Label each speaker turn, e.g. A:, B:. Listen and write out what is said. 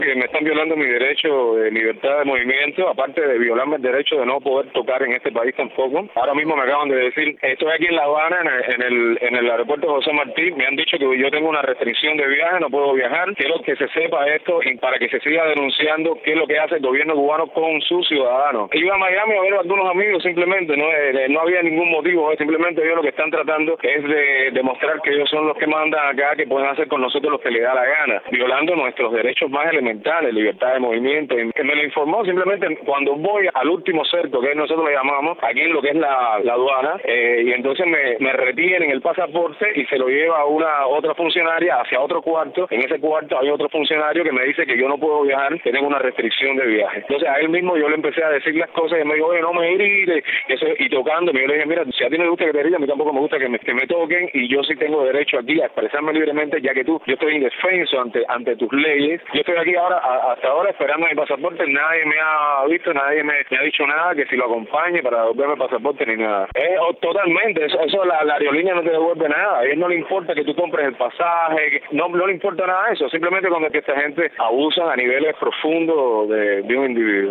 A: Que me están violando mi derecho de libertad de movimiento, aparte de violarme el derecho de no poder tocar en este país tampoco. Ahora mismo me acaban de decir, estoy aquí en La Habana, en el aeropuerto José Martí, me han dicho que yo tengo una restricción de viaje, no puedo viajar. Quiero que se sepa esto y para que se siga denunciando qué es lo que hace el gobierno cubano con sus ciudadanos. Iba a Miami a ver a algunos amigos simplemente, no había ningún motivo, simplemente ellos lo que están tratando es de demostrar que ellos son los que mandan acá, que pueden hacer con nosotros lo que les da la gana, violando nuestros derechos más elementales, libertad de movimiento. Que me lo informó simplemente cuando voy al último cerco, que nosotros le llamamos, aquí en lo que es la aduana, y entonces me retienen el pasaporte y se lo lleva a una otra funcionaria hacia otro cuarto. En ese cuarto hay otro funcionario que me dice que yo no puedo viajar, que tengo una restricción de viaje. Entonces a él mismo yo le empecé a decir las cosas y me dijo, oye, no me grites, y tocándome. Yo le dije, mira, si a ti no te gusta que te griten, a mí tampoco me gusta que me toquen, y yo sí tengo derecho aquí a expresarme libremente, ya que yo estoy indefenso ante tus leyes. Yo estoy aquí ahora, hasta ahora, esperando mi pasaporte. Nadie me ha visto, nadie me ha dicho nada, que si lo acompañe para devolverme el pasaporte ni nada. Totalmente, eso la aerolínea no te devuelve nada. A ellos no le importa que tú compres el pasaje, no le importa nada de eso. Simplemente cuando es que esta gente abusan a niveles profundos de un individuo.